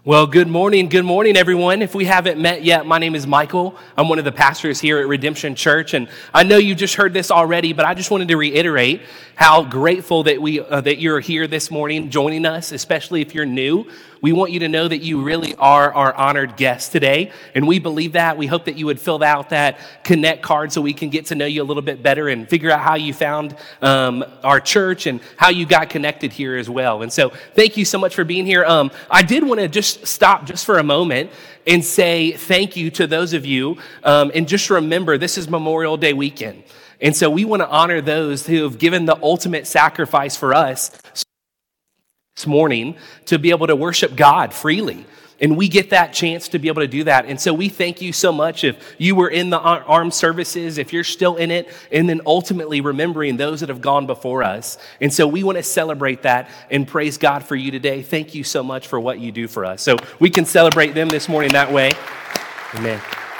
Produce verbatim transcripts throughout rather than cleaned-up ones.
Well, good morning. Good morning, everyone. If we haven't met yet, my name is Michael. I'm one of the pastors here at Redemption Church, and I know you just heard this already, but I just wanted to reiterate how grateful that we uh, that you're here this morning joining us, especially if you're new. We want you to know that you really are our honored guest today, and we believe that. We hope that you would fill out that Connect card so we can get to know you a little bit better and figure out how you found um, our church and how you got connected here as well. And so thank you so much for being here. Um, I did want to just stop just for a moment and say thank you to those of you, um, and just remember this is Memorial Day weekend. And so we want to honor those who have given the ultimate sacrifice for us this morning to be able to worship God freely. And we get that chance to be able to do that. And so we thank you so much if you were in the armed services, if you're still in it, and then ultimately remembering those that have gone before us. And so we want to celebrate that and praise God for you today. Thank you so much for what you do for us. So we can celebrate them this morning that way. Amen.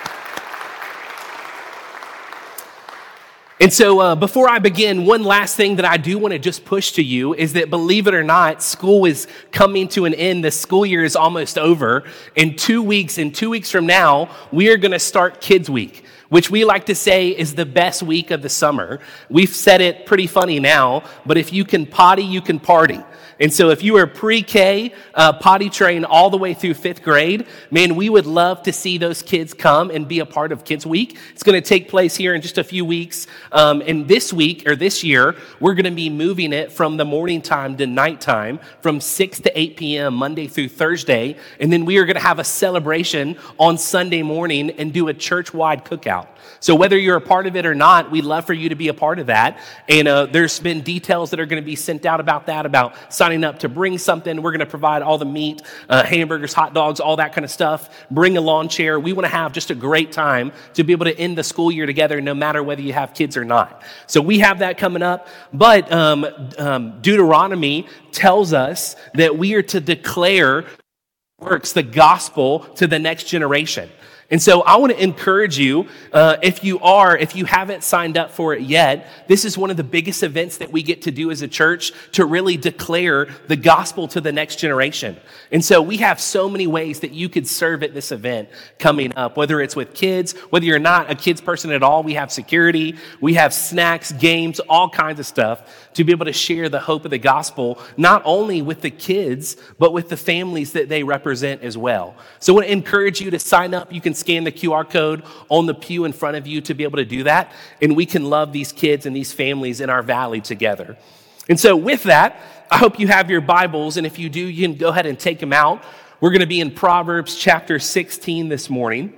And so uh, before I begin, one last thing that I do want to just push to you is that, believe it or not, school is coming to an end. The school year is almost over. In two weeks, in two weeks from now, we are going to start Kids Week, which we like to say is the best week of the summer. We've said it pretty funny now, but if you can potty, you can party. And so if you are pre-K, uh, potty trained all the way through fifth grade, man, we would love to see those kids come and be a part of Kids Week. It's going to take place here in just a few weeks. Um, and this week, or this year, we're going to be moving it from the morning time to nighttime, from six to eight p.m., Monday through Thursday. And then we are going to have a celebration on Sunday morning and do a church-wide cookout. So whether you're a part of it or not, we'd love for you to be a part of that. And uh, there's been details that are going to be sent out about that, about signing up to bring something. We're going to provide all the meat, uh, hamburgers, hot dogs, all that kind of stuff. Bring a lawn chair. We want to have just a great time to be able to end the school year together, no matter whether you have kids or not. So we have that coming up. But um, um, Deuteronomy tells us that we are to declare works, the gospel, to the next generation. And so I want to encourage you, uh, if you are, if you haven't signed up for it yet, this is one of the biggest events that we get to do as a church to really declare the gospel to the next generation. And so we have so many ways that you could serve at this event coming up, whether it's with kids, whether you're not a kids person at all, we have security, we have snacks, games, all kinds of stuff to be able to share the hope of the gospel, not only with the kids, but with the families that they represent as well. So I want to encourage you to sign up. You can scan the Q R code on the pew in front of you to be able to do that. And we can love these kids and these families in our valley together. And so with that, I hope you have your Bibles. And if you do, you can go ahead and take them out. We're going to be in Proverbs chapter sixteen this morning.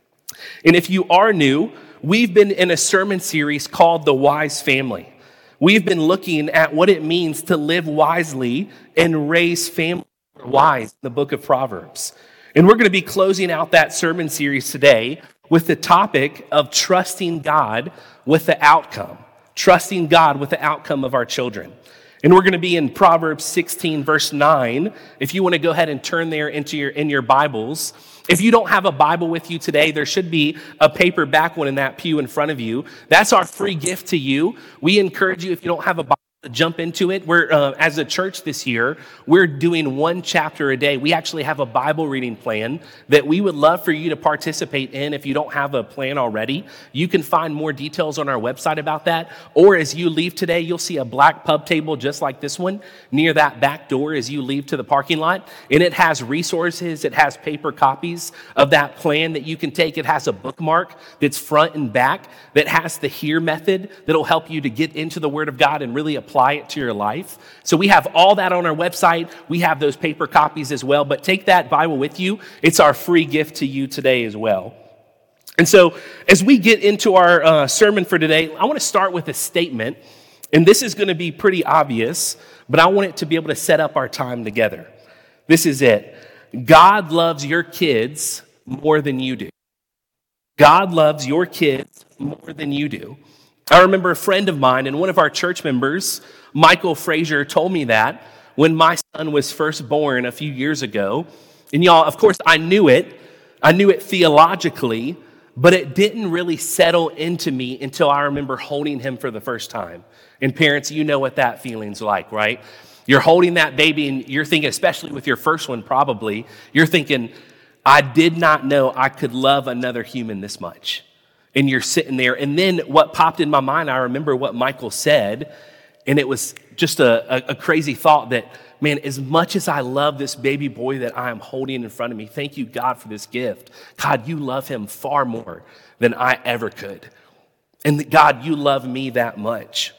And if you are new, we've been in a sermon series called The Wise Family. We've been looking at what it means to live wisely and raise families wise in the book of Proverbs. And we're going to be closing out that sermon series today with the topic of trusting God with the outcome. Trusting God with the outcome of our children. And we're going to be in Proverbs sixteen, verse nine. If you want to go ahead and turn there into your in your Bibles. If you don't have a Bible with you today, there should be a paperback one in that pew in front of you. That's our free gift to you. We encourage you, if you don't have a Bible, to jump into it. We're, uh, as a church this year, we're doing one chapter a day. We actually have a Bible reading plan that we would love for you to participate in. If you don't have a plan already, you can find more details on our website about that. Or as you leave today, you'll see a black pub table just like this one near that back door as you leave to the parking lot. And it has resources. It has paper copies of that plan that you can take. It has a bookmark that's front and back that has the HEAR method that'll help you to get into the Word of God and really apply apply it to your life. So we have all that on our website. We have those paper copies as well, but take that Bible with you. It's our free gift to you today as well. And so as we get into our uh, sermon for today, I want to start with a statement, and this is going to be pretty obvious, but I want it to be able to set up our time together. This is it. God loves your kids more than you do. God loves your kids more than you do. I remember a friend of mine and one of our church members, Michael Frazier, told me that when my son was first born a few years ago. And y'all, of course, I knew it. I knew it theologically, but it didn't really settle into me until I remember holding him for the first time. And parents, you know what that feeling's like, right? You're holding that baby and you're thinking, especially with your first one probably, you're thinking, I did not know I could love another human this much. And you're sitting there. And then what popped in my mind, I remember what Michael said, and it was just a, a, a crazy thought that, man, as much as I love this baby boy that I am holding in front of me, thank you, God, for this gift. God, you love him far more than I ever could. And God, you love me that much.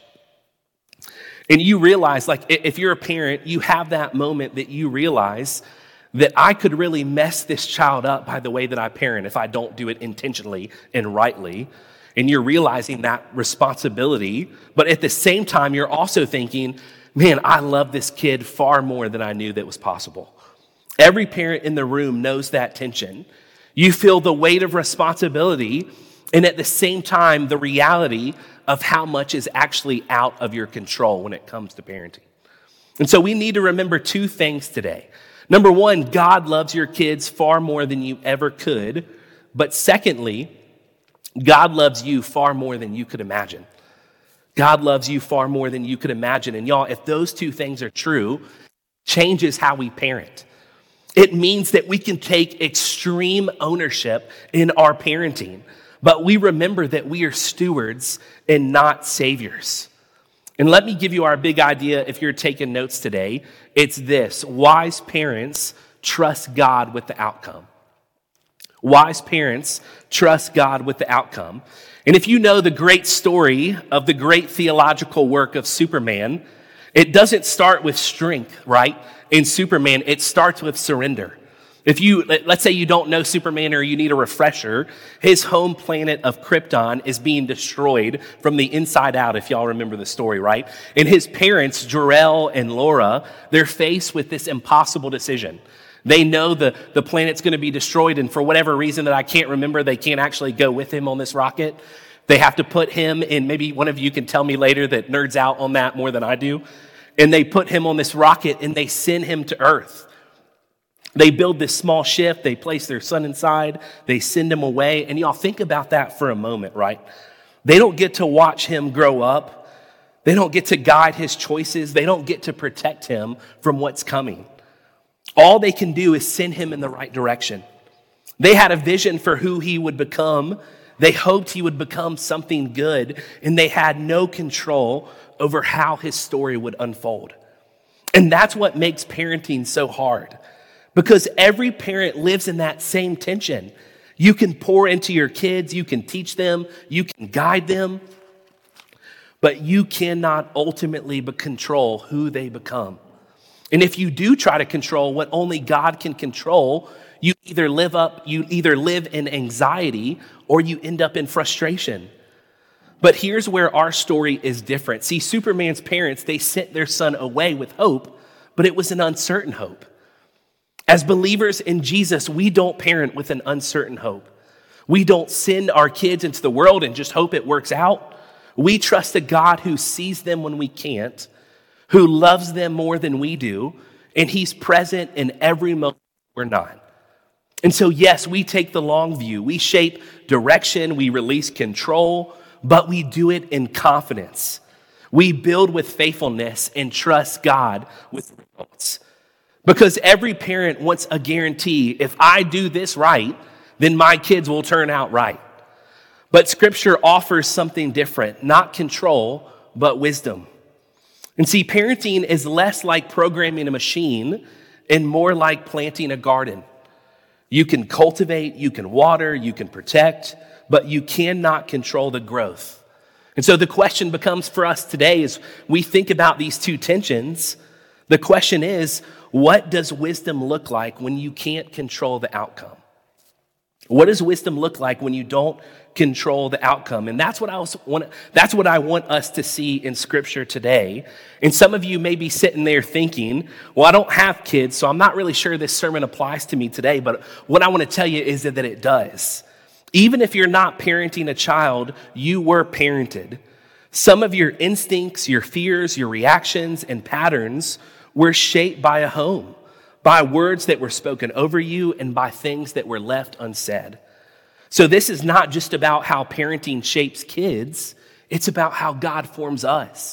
And you realize, like, if you're a parent, you have that moment that you realize that I could really mess this child up by the way that I parent if I don't do it intentionally and rightly. And you're realizing that responsibility. But at the same time, you're also thinking, man, I love this kid far more than I knew that was possible. Every parent in the room knows that tension. You feel the weight of responsibility, and at the same time, the reality of how much is actually out of your control when it comes to parenting. And so we need to remember two things today. Number one, God loves your kids far more than you ever could. But secondly, God loves you far more than you could imagine. God loves you far more than you could imagine. And y'all, if those two things are true, it changes how we parent. It means that we can take extreme ownership in our parenting. But we remember that we are stewards and not saviors. And let me give you our big idea if you're taking notes today. It's this: wise parents trust God with the outcome. Wise parents trust God with the outcome. And if you know the great story of the great theological work of Superman, it doesn't start with strength, right? In Superman, it starts with surrender. If you, let's say you don't know Superman or you need a refresher, his home planet of Krypton is being destroyed from the inside out, if y'all remember the story, right? And his parents, Jor-El and Laura, they're faced with this impossible decision. They know the, the planet's going to be destroyed, and for whatever reason that I can't remember, they can't actually go with him on this rocket. They have to put him in, maybe one of you can tell me later that nerds out on that more than I do, and they put him on this rocket and they send him to Earth. They build this small ship, they place their son inside, they send him away. And y'all think about that for a moment, right? They don't get to watch him grow up. They don't get to guide his choices. They don't get to protect him from what's coming. All they can do is send him in the right direction. They had a vision for who he would become. They hoped he would become something good, and they had no control over how his story would unfold. And that's what makes parenting so hard. Because every parent lives in that same tension. You can pour into your kids, you can teach them, you can guide them, but you cannot ultimately control who they become. And if you do try to control what only God can control, you either live up, you either live in anxiety or you end up in frustration. But here's where our story is different. See, Superman's parents, they sent their son away with hope, but it was an uncertain hope. As believers in Jesus, we don't parent with an uncertain hope. We don't send our kids into the world and just hope it works out. We trust a God who sees them when we can't, who loves them more than we do, and he's present in every moment we're not. And so, yes, we take the long view. We shape direction, we release control, but we do it in confidence. We build with faithfulness and trust God with results. Because every parent wants a guarantee. If I do this right, then my kids will turn out right. But Scripture offers something different, not control, but wisdom. And see, parenting is less like programming a machine and more like planting a garden. You can cultivate, you can water, you can protect, but you cannot control the growth. And so the question becomes for us today as we think about these two tensions, the question is, what does wisdom look like when you can't control the outcome? What does wisdom look like when you don't control the outcome? And that's what I was want, that's what I want us to see in Scripture today. And some of you may be sitting there thinking, well, I don't have kids, so I'm not really sure this sermon applies to me today. But what I want to tell you is that, that it does. Even if you're not parenting a child, you were parented. Some of your instincts, your fears, your reactions, and patterns were shaped by a home, by words that were spoken over you, and by things that were left unsaid. So this is not just about how parenting shapes kids, it's about how God forms us.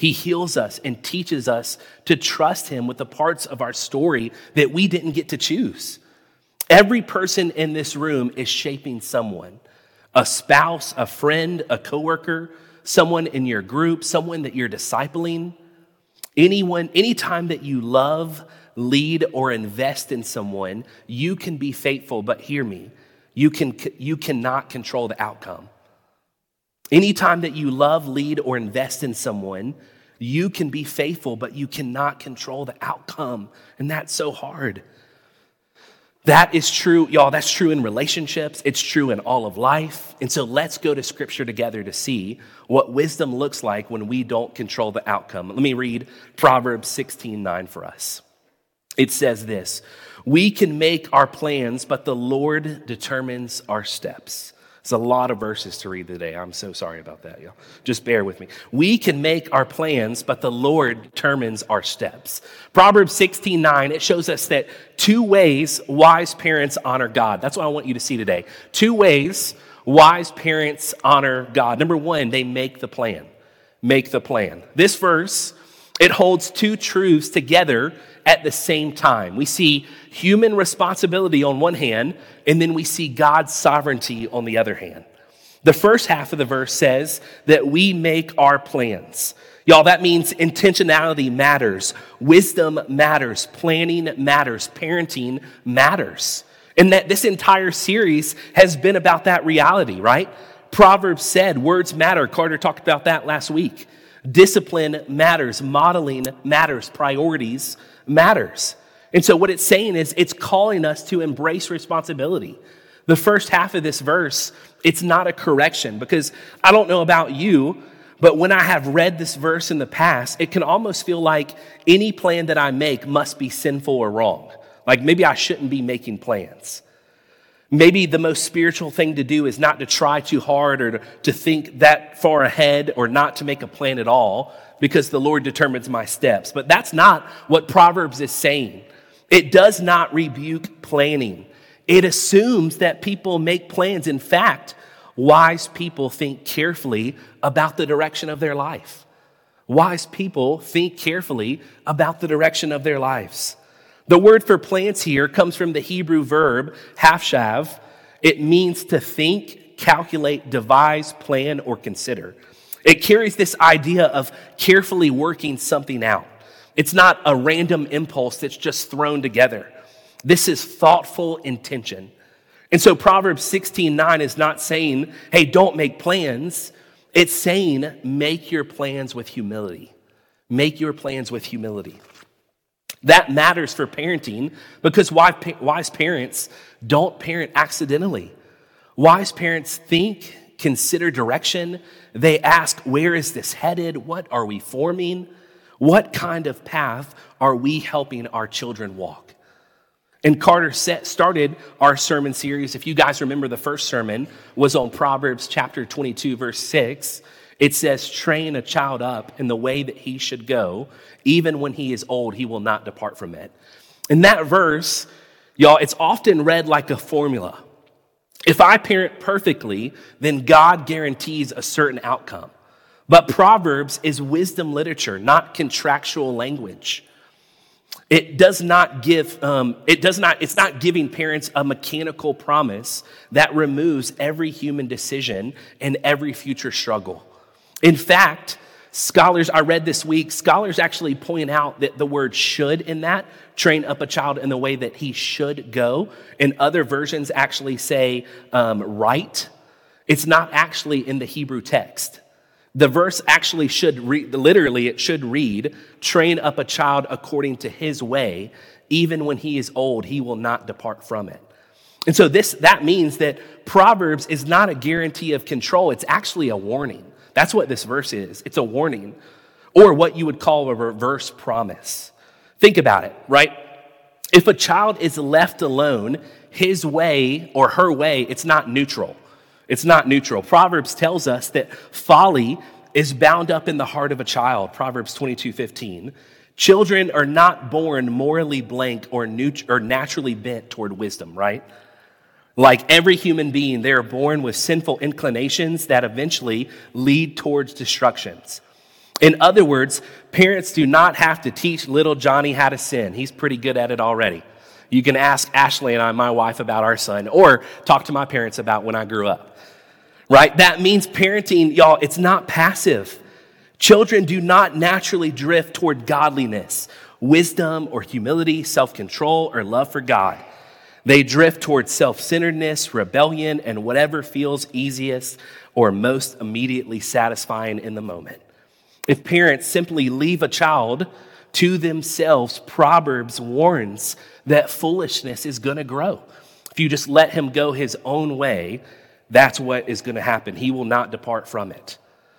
He heals us and teaches us to trust him with the parts of our story that we didn't get to choose. Every person in this room is shaping someone, a spouse, a friend, a coworker, someone in your group, someone that you're discipling. Anyone, anytime that you love, lead, or invest in someone, you can be faithful, but hear me, you can you cannot control the outcome. Anytime that you love, lead, or invest in someone, you can be faithful, but you cannot control the outcome. And that's so hard. That is true, y'all. That's true in relationships. It's true in all of life. And so let's go to scripture together to see what wisdom looks like when we don't control the outcome. Let me read Proverbs sixteen nine for us. It says this: we can make our plans, but the Lord determines our steps. It's a lot of verses to read today. I'm so sorry about that, y'all. Just bear with me. We can make our plans, but the Lord determines our steps. Proverbs sixteen nine, it shows us that two ways wise parents honor God. That's what I want you to see today. Two ways wise parents honor God. Number one, they make the plan. Make the plan. This verse, it holds two truths together at the same time. We see human responsibility on one hand, and then we see God's sovereignty on the other hand. The first half of the verse says that we make our plans. Y'all, that means intentionality matters, wisdom matters, planning matters, parenting matters. And that this entire series has been about that reality, right? Proverbs said words matter. Carter talked about that last week. Discipline matters, modeling matters, priorities matters. And so what it's saying is it's calling us to embrace responsibility. The first half of this verse, it's not a correction, because I don't know about you, but when I have read this verse in the past, it can almost feel like any plan that I make must be sinful or wrong. Like maybe I shouldn't be making plans. Maybe the most spiritual thing to do is not to try too hard or to, to think that far ahead or not to make a plan at all, because the Lord determines my steps. But that's not what Proverbs is saying. It does not rebuke planning. It assumes that people make plans. In fact, wise people think carefully about the direction of their life. Wise people think carefully about the direction of their lives. The word for plans here comes from the Hebrew verb hafshav. It means to think, calculate, devise, plan, or consider. It carries this idea of carefully working something out. It's not a random impulse that's just thrown together. This is thoughtful intention. And so Proverbs sixteen nine is not saying, hey, don't make plans. It's saying, make your plans with humility. Make your plans with humility. That matters for parenting, because wise parents don't parent accidentally. Wise parents think, consider direction. They ask, where is this headed? What are we forming? What kind of path are we helping our children walk? And Carter set, started our sermon series. If you guys remember, the first sermon was on Proverbs chapter twenty-two, verse six. It says, train a child up in the way that he should go. Even when he is old, he will not depart from it. In that verse, y'all, it's often read like a formula. If I parent perfectly, then God guarantees a certain outcome. But Proverbs is wisdom literature, not contractual language. It does not give, um, it does not, it's not giving parents a mechanical promise that removes every human decision and every future struggle. In fact, scholars, I read this week, scholars actually point out that the word should in that, train up a child in the way that he should go. And other versions actually say um, right. It's not actually in the Hebrew text. The verse actually should read, literally it should read, train up a child according to his way. Even when he is old, he will not depart from it. And so this that means that Proverbs is not a guarantee of control. It's actually a warning. That's what this verse is. It's a warning, or what you would call a reverse promise. Think about it, right? If a child is left alone, his way or her way, it's not neutral. It's not neutral. Proverbs tells us that folly is bound up in the heart of a child. Proverbs twenty-two fifteen. Children are not born morally blank or, neut- or naturally bent toward wisdom, right? Like every human being, they are born with sinful inclinations that eventually lead towards destructions. In other words, parents do not have to teach little Johnny how to sin. He's pretty good at it already. You can ask Ashley and I, my wife, about our son, or talk to my parents about when I grew up, right? That means parenting, y'all, it's not passive. Children do not naturally drift toward godliness, wisdom, or humility, self-control, or love for God. They drift toward self-centeredness, rebellion, and whatever feels easiest or most immediately satisfying in the moment. If parents simply leave a child to themselves, Proverbs warns that foolishness is going to grow. If you just let him go his own way, that's what is going to happen. He will not depart from it.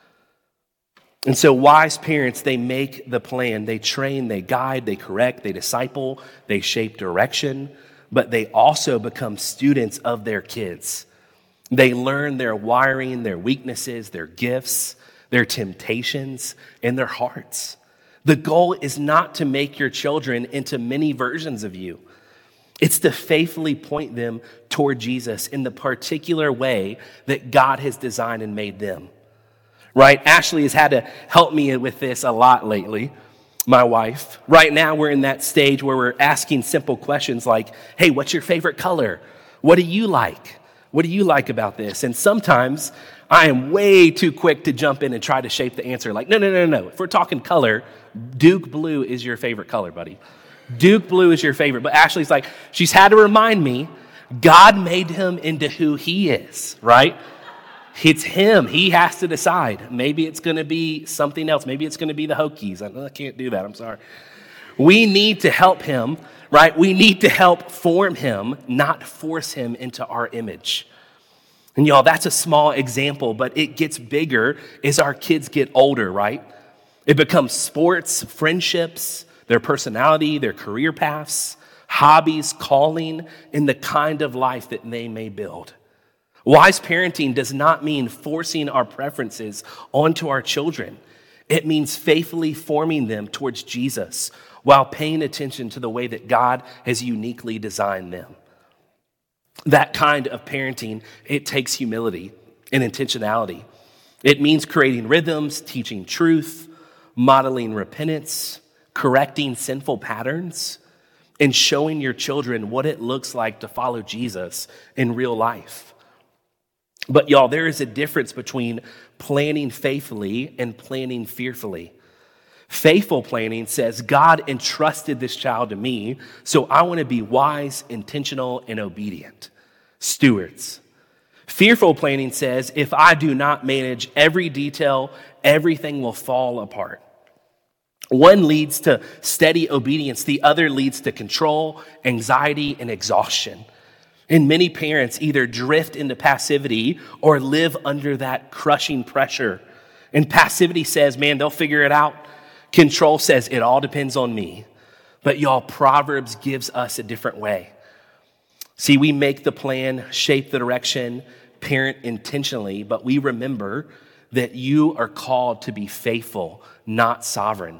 And so wise parents, they make the plan. They train, they guide, they correct, they disciple, they shape direction, but they also become students of their kids. They learn their wiring, their weaknesses, their gifts, their temptations, and their hearts. The goal is not to make your children into many versions of you. It's to faithfully point them toward Jesus in the particular way that God has designed and made them. Right? Ashley has had to help me with this a lot lately, my wife. Right now, we're in that stage where we're asking simple questions like, hey, what's your favorite color? What do you like? What do you like about this? And sometimes I am way too quick to jump in and try to shape the answer. Like, no, no, no, no. If we're talking color, Duke blue is your favorite color, buddy. Duke blue is your favorite. But Ashley's like, she's had to remind me, God made him into who he is, right? It's him. He has to decide. Maybe it's going to be something else. Maybe it's going to be the Hokies. I, I can't do that. I'm sorry. We need to help him, right? We need to help form him, not force him into our image. And y'all, that's a small example, but it gets bigger as our kids get older, right? It becomes sports, friendships, their personality, their career paths, hobbies, calling, and the kind of life that they may build. Wise parenting does not mean forcing our preferences onto our children. It means faithfully forming them towards Jesus while paying attention to the way that God has uniquely designed them. That kind of parenting, it takes humility and intentionality. It means creating rhythms, teaching truth, modeling repentance, correcting sinful patterns, and showing your children what it looks like to follow Jesus in real life. But y'all, there is a difference between planning faithfully and planning fearfully. Faithful planning says, God entrusted this child to me, so I want to be wise, intentional, and obedient. Stewards. Fearful planning says, if I do not manage every detail, everything will fall apart. One leads to steady obedience. The other leads to control, anxiety, and exhaustion. And many parents either drift into passivity or live under that crushing pressure. And passivity says, man, they'll figure it out. Control says, it all depends on me. But y'all, Proverbs gives us a different way. See, we make the plan, shape the direction, parent intentionally, but we remember that you are called to be faithful, not sovereign.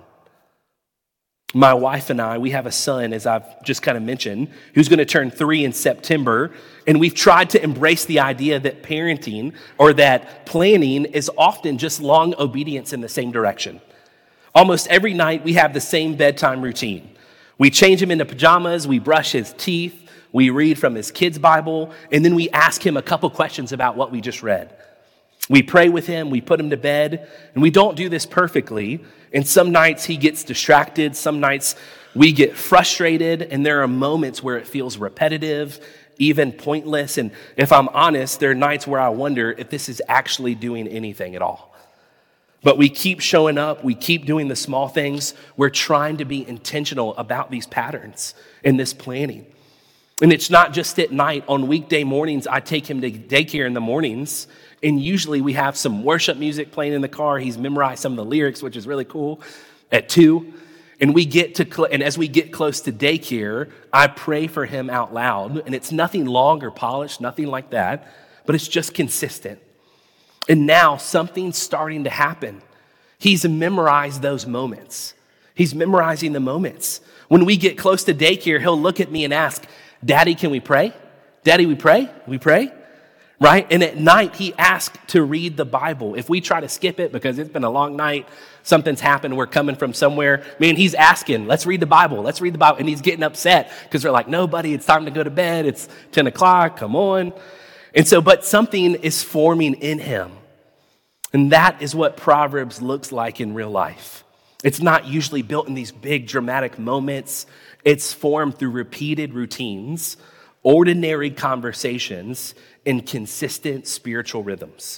My wife and I, we have a son, as I've just kind of mentioned, who's going to turn three in September. And we've tried to embrace the idea that parenting or that planning is often just long obedience in the same direction. Almost every night we have the same bedtime routine. We change him into pajamas, we brush his teeth, we read from his kids' Bible, and then we ask him a couple questions about what we just read. We pray with him, we put him to bed, and we don't do this perfectly. And some nights he gets distracted, some nights we get frustrated, and there are moments where it feels repetitive, even pointless. And if I'm honest, there are nights where I wonder if this is actually doing anything at all. But we keep showing up, we keep doing the small things. We're trying to be intentional about these patterns and this planning. And it's not just at night. On weekday mornings, I take him to daycare in the mornings, and usually we have some worship music playing in the car. He's memorized some of the lyrics, which is really cool, at two. And we get to, cl- and as we get close to daycare, I pray for him out loud. And it's nothing long or polished, nothing like that, but it's just consistent. And now something's starting to happen. He's memorized those moments. He's memorizing the moments. When we get close to daycare, he'll look at me and ask, Daddy, can we pray? Daddy, we pray? We pray? right? And at night, he asked to read the Bible. If we try to skip it because it's been a long night, something's happened, we're coming from somewhere, man, he's asking, let's read the Bible, let's read the Bible. And he's getting upset because they're like, no, buddy, it's time to go to bed. It's ten o'clock, come on. And so, but something is forming in him. And that is what Proverbs looks like in real life. It's not usually built in these big dramatic moments. It's formed through repeated routines, ordinary conversations, and consistent spiritual rhythms.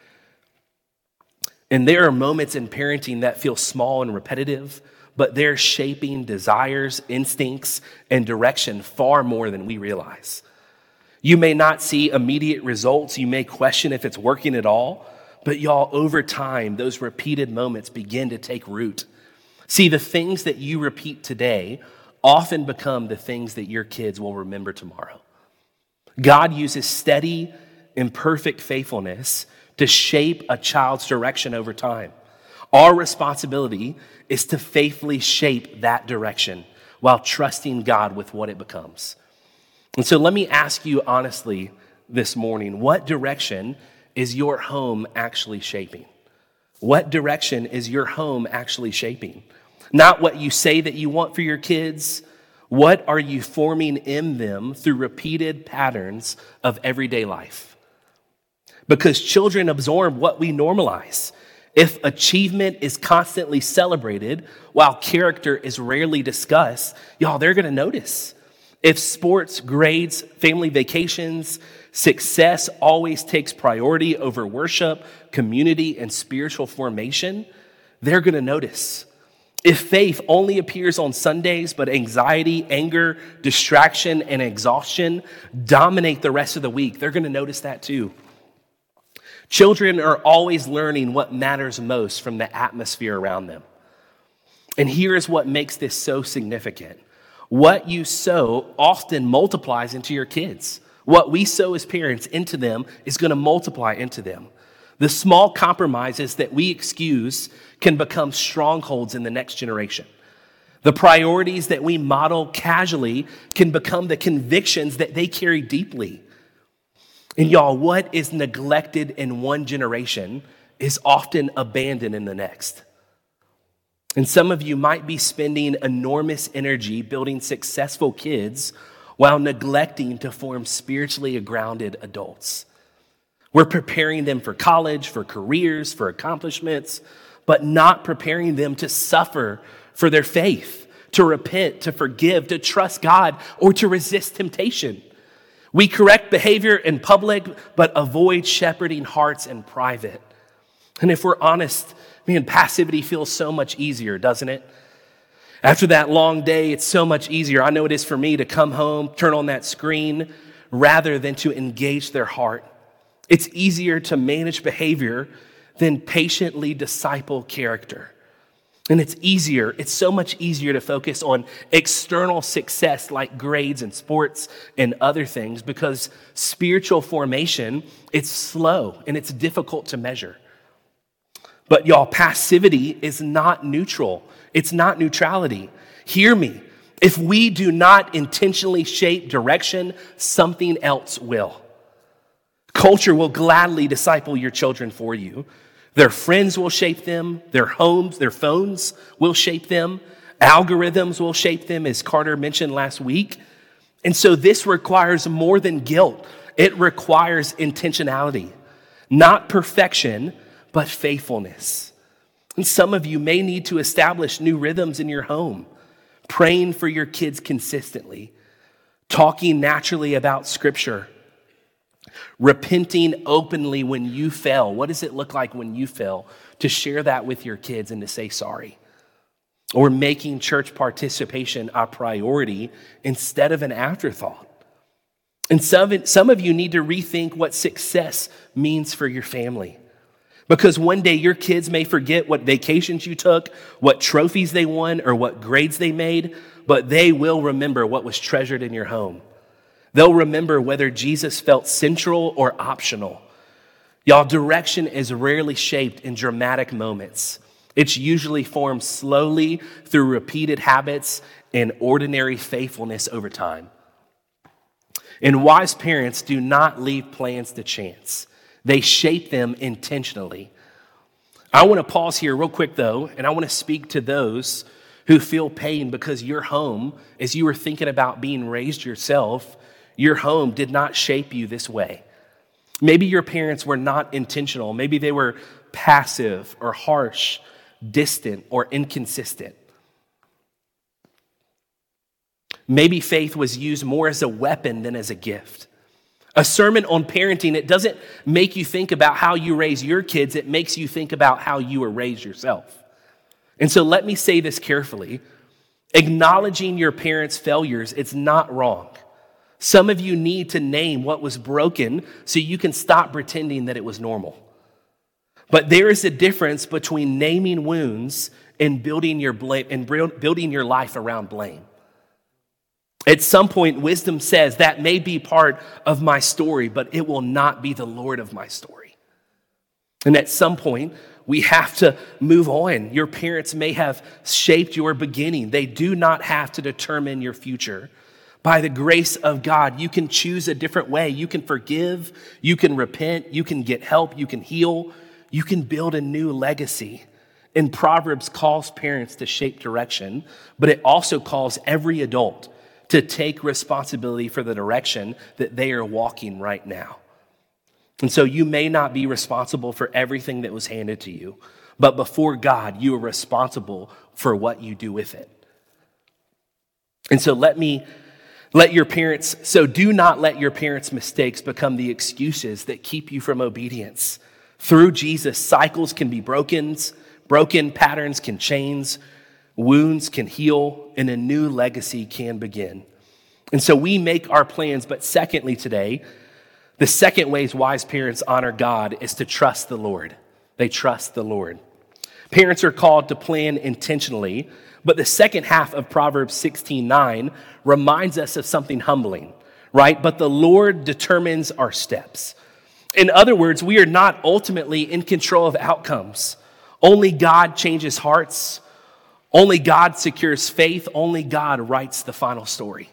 And there are moments in parenting that feel small and repetitive, but they're shaping desires, instincts, and direction far more than we realize. You may not see immediate results. You may question if it's working at all, but y'all, over time, those repeated moments begin to take root. See, the things that you repeat today often become the things that your kids will remember tomorrow. God uses steady, imperfect faithfulness to shape a child's direction over time. Our responsibility is to faithfully shape that direction while trusting God with what it becomes. And so let me ask you honestly this morning, what direction is your home actually shaping? What direction is your home actually shaping? Not what you say that you want for your kids. What are you forming in them through repeated patterns of everyday life? Because children absorb what we normalize. If achievement is constantly celebrated while character is rarely discussed, y'all, they're going to notice. If sports, grades, family vacations, success always takes priority over worship, community, and spiritual formation, they're going to notice. If faith only appears on Sundays, but anxiety, anger, distraction, and exhaustion dominate the rest of the week, they're going to notice that too. Children are always learning what matters most from the atmosphere around them. And here is what makes this so significant. What you sow often multiplies into your kids. What we sow as parents into them is going to multiply into them. The small compromises that we excuse can become strongholds in the next generation. The priorities that we model casually can become the convictions that they carry deeply. And y'all, what is neglected in one generation is often abandoned in the next. And some of you might be spending enormous energy building successful kids while neglecting to form spiritually grounded adults. We're preparing them for college, for careers, for accomplishments, but not preparing them to suffer for their faith, to repent, to forgive, to trust God, or to resist temptation. We correct behavior in public, but avoid shepherding hearts in private. And if we're honest, man, passivity feels so much easier, doesn't it? After that long day, it's so much easier. I know it is for me to come home, turn on that screen, rather than to engage their heart. It's easier to manage behavior than patiently disciple character. And it's easier, it's so much easier to focus on external success like grades and sports and other things because spiritual formation, it's slow and it's difficult to measure. But y'all, passivity is not neutral. It's not neutrality. Hear me. If we do not intentionally shape direction, something else will. Culture will gladly disciple your children for you. Their friends will shape them. Their homes, their phones will shape them. Algorithms will shape them, as Carter mentioned last week. And so this requires more than guilt. It requires intentionality, not perfection, but faithfulness. And some of you may need to establish new rhythms in your home, praying for your kids consistently, talking naturally about Scripture, repenting openly when you fail. What does it look like when you fail? To share that with your kids and to say sorry. Or making church participation a priority instead of an afterthought. And some, some of you need to rethink what success means for your family. Because one day your kids may forget what vacations you took, what trophies they won, or what grades they made, but they will remember what was treasured in your home. They'll remember whether Jesus felt central or optional. Y'all, direction is rarely shaped in dramatic moments. It's usually formed slowly through repeated habits and ordinary faithfulness over time. And wise parents do not leave plans to chance. They shape them intentionally. I want to pause here real quick, though, and I want to speak to those who feel pain because your home, as you were thinking about being raised yourself, your home did not shape you this way. Maybe your parents were not intentional. Maybe they were passive or harsh, distant or inconsistent. Maybe faith was used more as a weapon than as a gift. A sermon on parenting, it doesn't make you think about how you raise your kids. It makes you think about how you were raised yourself. And so let me say this carefully. Acknowledging your parents' failures, it's not wrong. Some of you need to name what was broken so you can stop pretending that it was normal. But there is a difference between naming wounds and building your blame and building your life around blame. At some point, wisdom says that may be part of my story, but it will not be the Lord of my story. And at some point, we have to move on. Your parents may have shaped your beginning. They do not have to determine your future. By the grace of God, you can choose a different way. You can forgive, you can repent, you can get help, you can heal, you can build a new legacy. And Proverbs calls parents to shape direction, but it also calls every adult to take responsibility for the direction that they are walking right now. And so you may not be responsible for everything that was handed to you, but before God, you are responsible for what you do with it. And so let me let your parents, so do not let your parents' mistakes become the excuses that keep you from obedience. Through Jesus, cycles can be broken, broken patterns can change, wounds can heal, and a new legacy can begin. And so we make our plans, but secondly today, the second ways wise parents honor God is to trust the Lord. They trust the Lord. Parents are called to plan intentionally, but the second half of Proverbs sixteen nine reminds us of something humbling, right? But the Lord determines our steps. In other words, we are not ultimately in control of outcomes. Only God changes hearts. Only God secures faith. Only God writes the final story.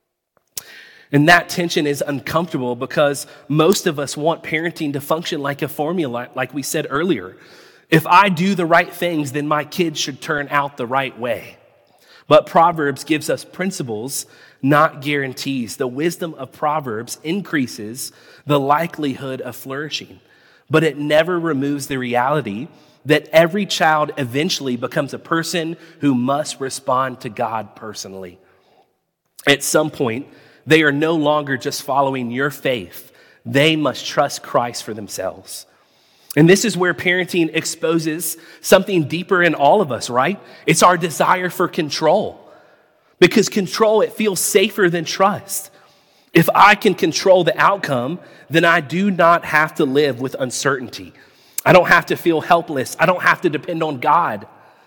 And that tension is uncomfortable because most of us want parenting to function like a formula, like we said earlier. If I do the right things, then my kids should turn out the right way. But Proverbs gives us principles, not guarantees. The wisdom of Proverbs increases the likelihood of flourishing, but it never removes the reality that every child eventually becomes a person who must respond to God personally. At some point, they are no longer just following your faith. They must trust Christ for themselves. And this is where parenting exposes something deeper in all of us, right? It's our desire for control. Because control, it feels safer than trust. If I can control the outcome, then I do not have to live with uncertainty. I don't have to feel helpless. I don't have to depend on God.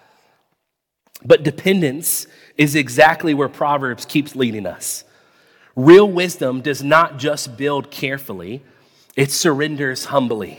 But dependence is exactly where Proverbs keeps leading us. Real wisdom does not just build carefully, it surrenders humbly.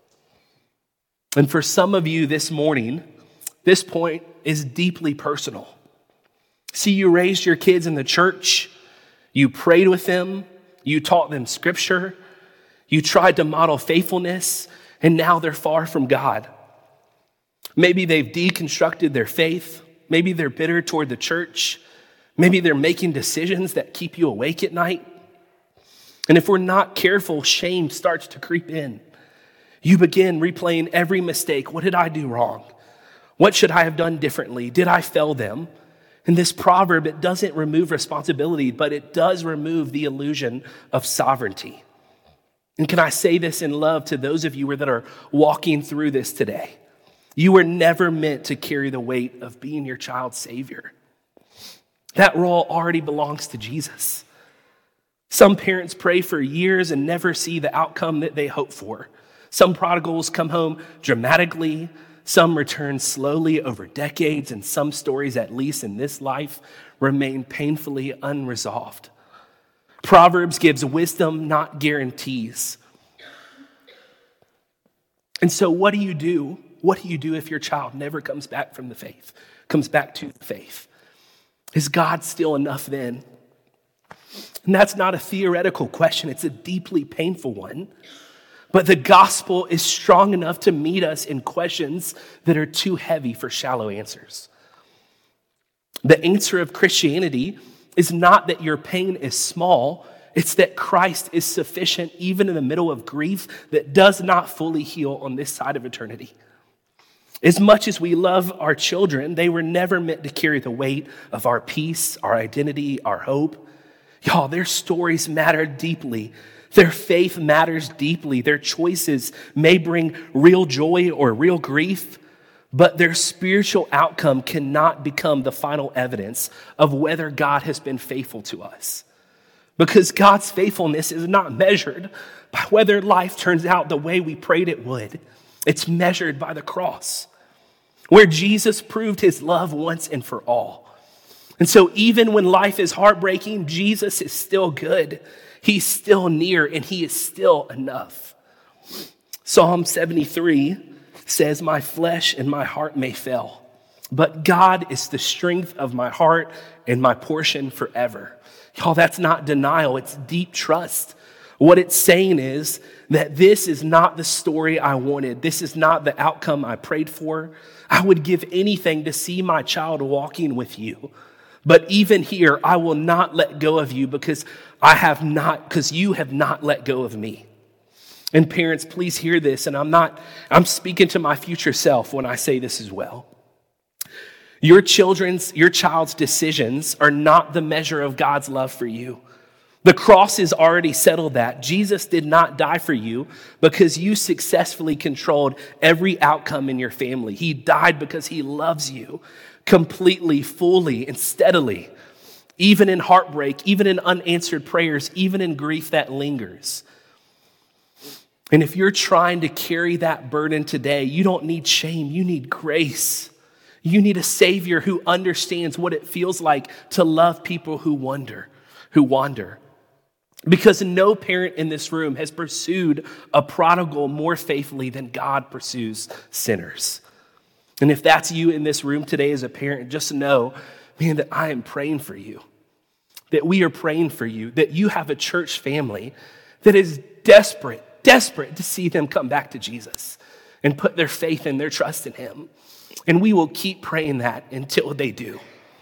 And for some of you this morning, this point is deeply personal. See, you raised your kids in the church, you prayed with them, you taught them scripture, you tried to model faithfulness, and now they're far from God. Maybe they've deconstructed their faith. Maybe they're bitter toward the church. Maybe they're making decisions that keep you awake at night. And if we're not careful, shame starts to creep in. You begin replaying every mistake. What did I do wrong? What should I have done differently? Did I fail them? And this proverb, it doesn't remove responsibility, but it does remove the illusion of sovereignty. And can I say this in love to those of you that are walking through this today? You were never meant to carry the weight of being your child's savior. That role already belongs to Jesus. Some parents pray for years and never see the outcome that they hope for. Some prodigals come home dramatically. Some return slowly over decades. And some stories, at least in this life, remain painfully unresolved. Proverbs gives wisdom, not guarantees. And so what do you do? What do you do if your child never comes back from the faith, comes back to the faith? Is God still enough then? And that's not a theoretical question. It's a deeply painful one. But the gospel is strong enough to meet us in questions that are too heavy for shallow answers. The answer of Christianity is not that your pain is small. It's that Christ is sufficient even in the middle of grief that does not fully heal on this side of eternity. As much as we love our children, they were never meant to carry the weight of our peace, our identity, our hope. Y'all, their stories matter deeply. Their faith matters deeply. Their choices may bring real joy or real grief, but their spiritual outcome cannot become the final evidence of whether God has been faithful to us. Because God's faithfulness is not measured by whether life turns out the way we prayed it would. It's measured by the cross, where Jesus proved his love once and for all. And so even when life is heartbreaking, Jesus is still good. He's still near, and he is still enough. Psalm seventy-three says, "My flesh and my heart may fail, but God is the strength of my heart and my portion forever." Y'all, that's not denial, it's deep trust. What it's saying is that this is not the story I wanted. This is not the outcome I prayed for. I would give anything to see my child walking with you. But even here, I will not let go of you because I have not, because you have not let go of me. And parents, please hear this. And I'm not, I'm speaking to my future self when I say this as well. Your children's, your child's decisions are not the measure of God's love for you. The cross has already settled that. Jesus did not die for you because you successfully controlled every outcome in your family. He died because he loves you completely, fully, and steadily, even in heartbreak, even in unanswered prayers, even in grief that lingers. And if you're trying to carry that burden today, you don't need shame, you need grace. You need a Savior who understands what it feels like to love people who wander, who wander. Because no parent in this room has pursued a prodigal more faithfully than God pursues sinners. And if that's you in this room today as a parent, just know, man, that I am praying for you, that we are praying for you, that you have a church family that is desperate, desperate to see them come back to Jesus and put their faith and their trust in him. And we will keep praying that until they do.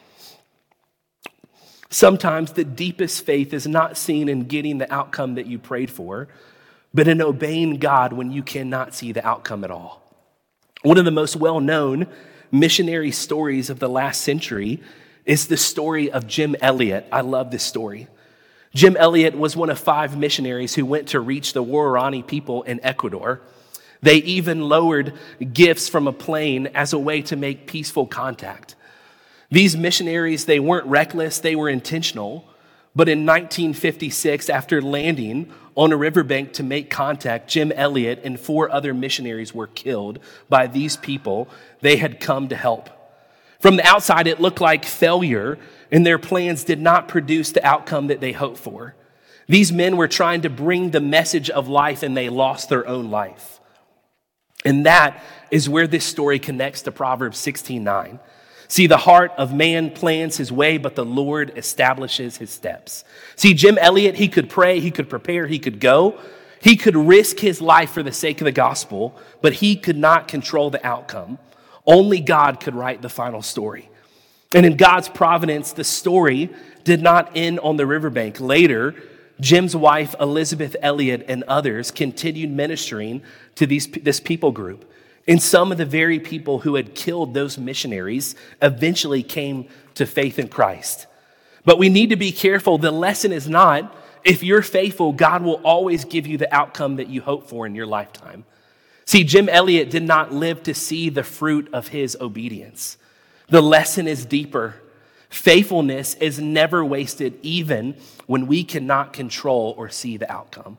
Sometimes the deepest faith is not seen in getting the outcome that you prayed for, but in obeying God when you cannot see the outcome at all. One of the most well-known missionary stories of the last century is the story of Jim Elliot. I love this story. Jim Elliot was one of five missionaries who went to reach the Waorani people in Ecuador. They even lowered gifts from a plane as a way to make peaceful contact. These missionaries, they weren't reckless, they were intentional. But in nineteen fifty-six, after landing on a riverbank to make contact, Jim Elliot and four other missionaries were killed by these people they had come to help. From the outside, it looked like failure, and their plans did not produce the outcome that they hoped for. These men were trying to bring the message of life, and they lost their own life. And that is where this story connects to Proverbs sixteen nine. See, the heart of man plans his way, but the Lord establishes his steps. See, Jim Elliot, he could pray, he could prepare, he could go. He could risk his life for the sake of the gospel, but he could not control the outcome. Only God could write the final story. And in God's providence, the story did not end on the riverbank. Later, Jim's wife, Elizabeth Elliot, and others continued ministering to these, this people group. And some of the very people who had killed those missionaries eventually came to faith in Christ. But we need to be careful. The lesson is not, if you're faithful, God will always give you the outcome that you hope for in your lifetime. See, Jim Elliot did not live to see the fruit of his obedience. The lesson is deeper. Faithfulness is never wasted, even when we cannot control or see the outcome.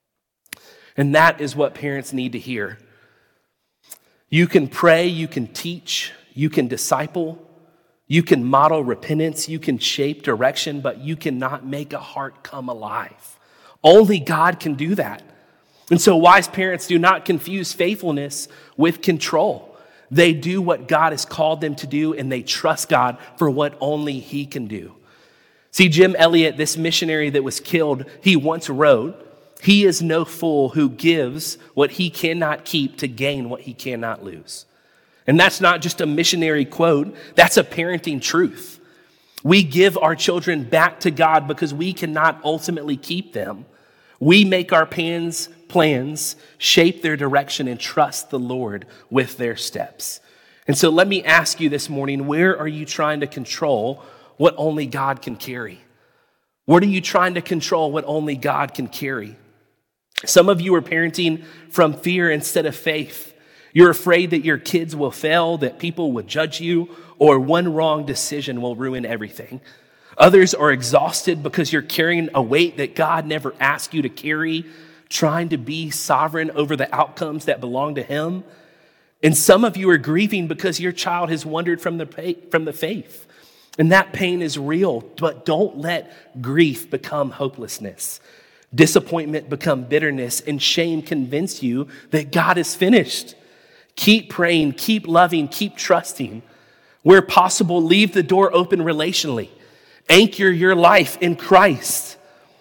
And that is what parents need to hear. You can pray, you can teach, you can disciple, you can model repentance, you can shape direction, but you cannot make a heart come alive. Only God can do that. And so wise parents do not confuse faithfulness with control. They do what God has called them to do, and they trust God for what only he can do. See, Jim Elliot, this missionary that was killed, he once wrote, "He is no fool who gives what he cannot keep to gain what he cannot lose." And that's not just a missionary quote, that's a parenting truth. We give our children back to God because we cannot ultimately keep them. We make our plans, plans, shape their direction, and trust the Lord with their steps. And so let me ask you this morning, where are you trying to control what only God can carry? What are you trying to control what only God can carry? Some of you are parenting from fear instead of faith. You're afraid that your kids will fail, that people will judge you, or one wrong decision will ruin everything. Others are exhausted because you're carrying a weight that God never asked you to carry, trying to be sovereign over the outcomes that belong to Him. And some of you are grieving because your child has wandered from the, from the faith. And that pain is real, but don't let grief become hopelessness. Disappointment become bitterness, and shame convince you that God is finished. Keep praying, keep loving, keep trusting. Where possible, leave the door open relationally. Anchor your life in Christ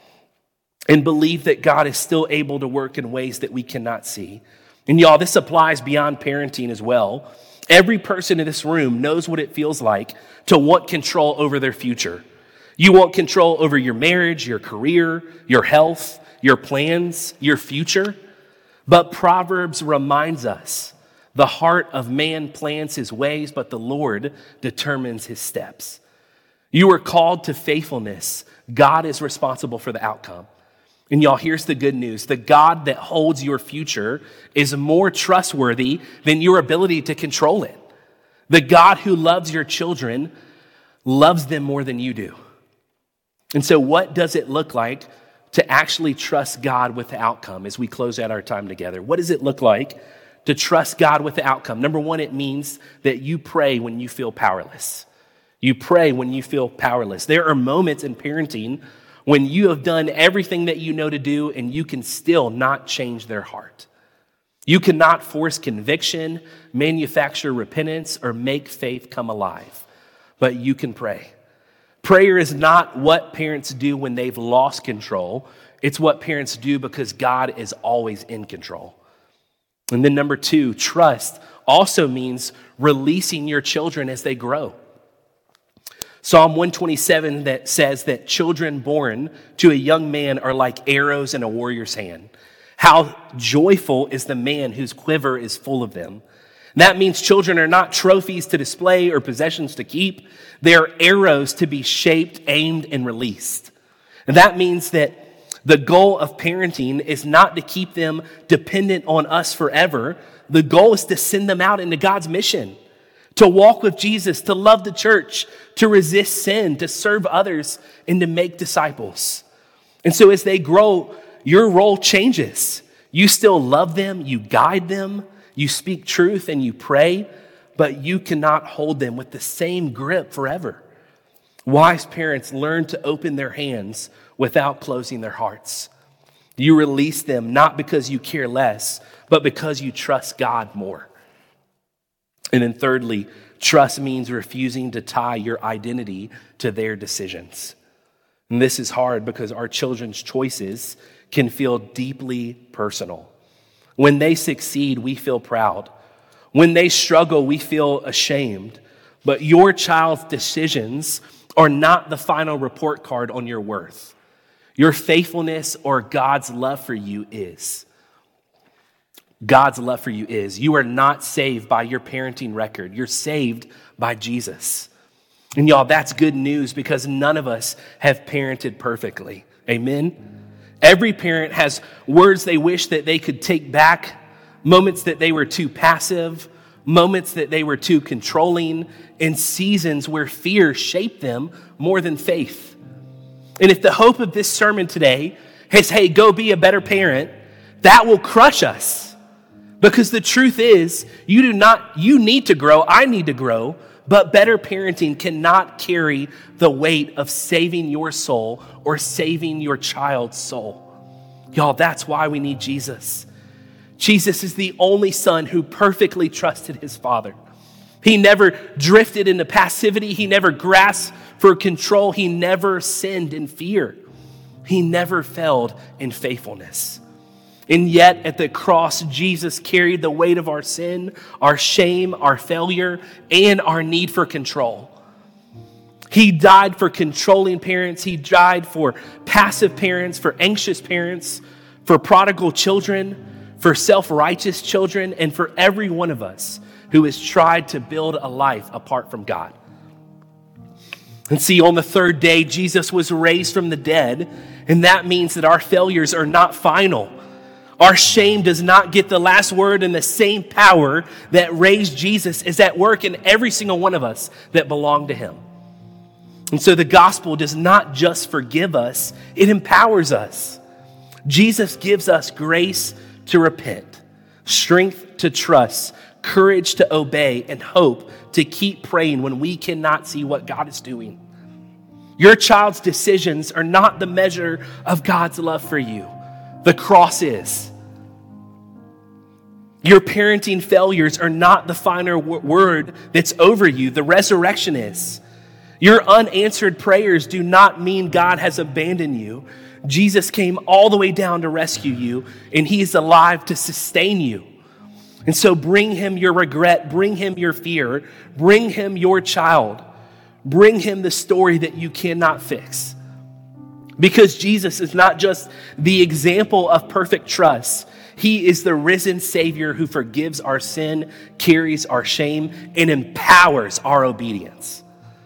and believe that God is still able to work in ways that we cannot see. And y'all, this applies beyond parenting as well. Every person in this room knows what it feels like to want control over their future. You want control over your marriage, your career, your health, your plans, your future. But Proverbs reminds us, the heart of man plans his ways, but the Lord determines his steps. You are called to faithfulness. God is responsible for the outcome. And y'all, here's the good news. The God that holds your future is more trustworthy than your ability to control it. The God who loves your children loves them more than you do. And so what does it look like to actually trust God with the outcome as we close out our time together? What does it look like to trust God with the outcome? Number one, it means that you pray when you feel powerless. You pray when you feel powerless. There are moments in parenting when you have done everything that you know to do and you can still not change their heart. You cannot force conviction, manufacture repentance, or make faith come alive. But you can pray. Prayer is not what parents do when they've lost control. It's what parents do because God is always in control. And then number two, trust also means releasing your children as they grow. Psalm one twenty-seven that says that children born to a young man are like arrows in a warrior's hand. How joyful is the man whose quiver is full of them. That means children are not trophies to display or possessions to keep. They are arrows to be shaped, aimed, and released. And that means that the goal of parenting is not to keep them dependent on us forever. The goal is to send them out into God's mission, to walk with Jesus, to love the church, to resist sin, to serve others, and to make disciples. And so as they grow, your role changes. You still love them, you guide them, you speak truth, and you pray, but you cannot hold them with the same grip forever. Wise parents learn to open their hands without closing their hearts. You release them not because you care less, but because you trust God more. And then thirdly, trust means refusing to tie your identity to their decisions. And this is hard because our children's choices can feel deeply personal. When they succeed, we feel proud. When they struggle, we feel ashamed. But your child's decisions are not the final report card on your worth. Your faithfulness or God's love for you is. God's love for you is. You are not saved by your parenting record. You're saved by Jesus. And y'all, that's good news because none of us have parented perfectly. Amen? Every parent has words they wish that they could take back, moments that they were too passive, moments that they were too controlling, and seasons where fear shaped them more than faith. And if the hope of this sermon today is, hey, go be a better parent, that will crush us. Because the truth is, you do not, you need to grow, I need to grow, but better parenting cannot carry the weight of saving your soul or saving your child's soul. Y'all, that's why we need Jesus. Jesus is the only son who perfectly trusted his Father. He never drifted into passivity. He never grasped for control. He never sinned in fear. He never failed in faithfulness. And yet at the cross, Jesus carried the weight of our sin, our shame, our failure, and our need for control. He died for controlling parents. He died for passive parents, for anxious parents, for prodigal children, for self-righteous children, and for every one of us who has tried to build a life apart from God. And see, on the third day, Jesus was raised from the dead, and that means that our failures are not final. Our shame does not get the last word, and the same power that raised Jesus is at work in every single one of us that belong to him. And so the gospel does not just forgive us, it empowers us. Jesus gives us grace to repent, strength to trust, courage to obey, and hope to keep praying when we cannot see what God is doing. Your child's decisions are not the measure of God's love for you. The cross is. Your parenting failures are not the final word that's over you. The resurrection is. Your unanswered prayers do not mean God has abandoned you. Jesus came all the way down to rescue you, and he's alive to sustain you. And so bring him your regret, bring him your fear, bring him your child, bring him the story that you cannot fix. Because Jesus is not just the example of perfect trust. He is the risen Savior who forgives our sin, carries our shame, and empowers our obedience,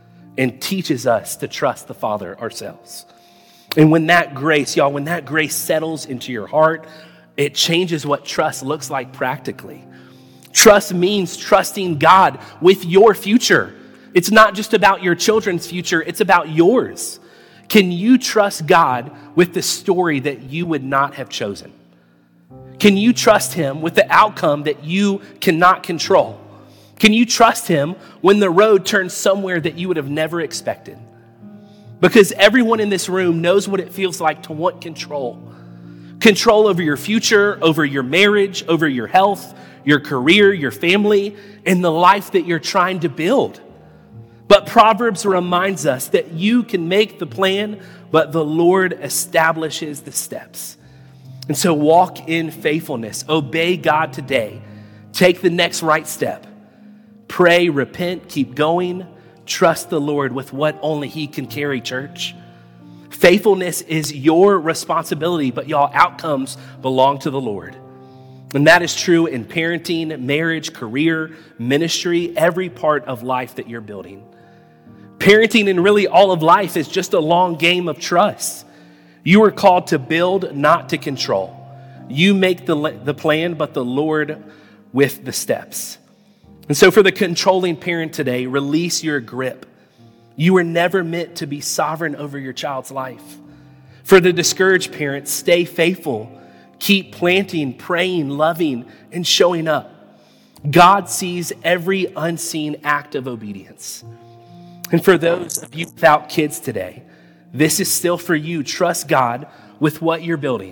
and teaches us to trust the Father ourselves. And when that grace, y'all, when that grace settles into your heart, it changes what trust looks like practically. Trust means trusting God with your future. It's not just about your children's future, it's about yours. Can you trust God with the story that you would not have chosen? Can you trust him with the outcome that you cannot control? Can you trust him when the road turns somewhere that you would have never expected? Because everyone in this room knows what it feels like to want control. Control over your future, over your marriage, over your health, your career, your family, and the life that you're trying to build. But Proverbs reminds us that you can make the plan, but the Lord establishes the steps. And so walk in faithfulness. Obey God today. Take the next right step. Pray, repent, keep going. Trust the Lord with what only he can carry, church. Faithfulness is your responsibility, but y'all, outcomes belong to the Lord. And that is true in parenting, marriage, career, ministry, every part of life that you're building. Parenting and really all of life is just a long game of trust. You are called to build, not to control. You make the, the plan, but the Lord with the steps. And so for the controlling parent today, release your grip. You were never meant to be sovereign over your child's life. For the discouraged parent, stay faithful. Keep planting, praying, loving, and showing up. God sees every unseen act of obedience. And for those of you without kids today, this is still for you. Trust God with what you're building,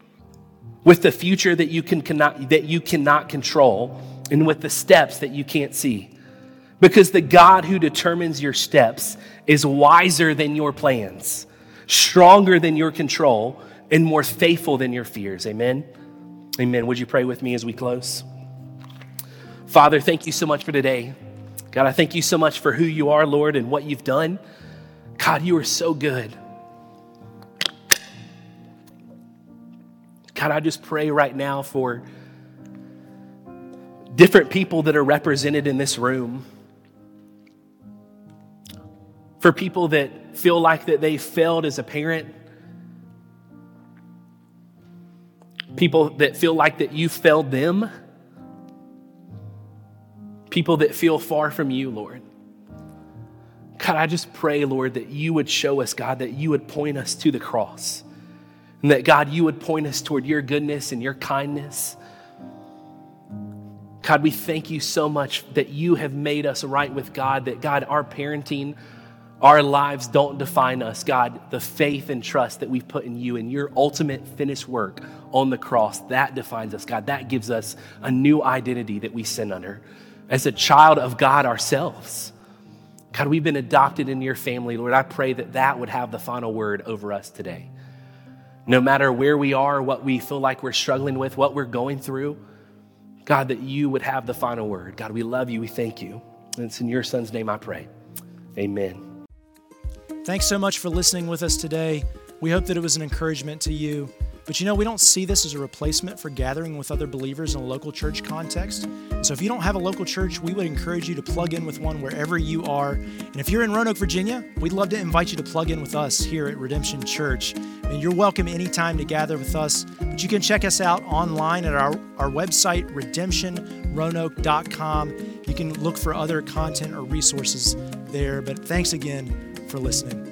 with the future that you can cannot, that you cannot control, and with the steps that you can't see. Because the God who determines your steps is wiser than your plans, stronger than your control, and more faithful than your fears. Amen? Amen. Would you pray with me as we close? Father, thank you so much for today. God, I thank you so much for who you are, Lord, and what you've done. God, you are so good. God, I just pray right now for different people that are represented in this room. For people that feel like that they failed as a parent. People that feel like that you failed them. People that feel far from you, Lord. God, I just pray, Lord, that you would show us, God, that you would point us to the cross. And that, God, you would point us toward your goodness and your kindness. God, we thank you so much that you have made us right with God, that, God, our parenting, our lives don't define us. God, the faith and trust that we've put in you and your ultimate finished work on the cross, that defines us. God, that gives us a new identity that we sin under. as a child of God ourselves. God, we've been adopted into your family. Lord, I pray that that would have the final word over us today. No matter where we are, what we feel like we're struggling with, what we're going through, God, that you would have the final word. God, we love you. We thank you. And it's in your son's name I pray. Amen. Thanks so much for listening with us today. We hope that it was an encouragement to you. But you know, we don't see this as a replacement for gathering with other believers in a local church context. And so if you don't have a local church, we would encourage you to plug in with one wherever you are. And if you're in Roanoke, Virginia, we'd love to invite you to plug in with us here at Redemption Church. And you're welcome anytime to gather with us. But you can check us out online at our, our website, redemption roanoke dot com. You can look for other content or resources there. But thanks again for listening.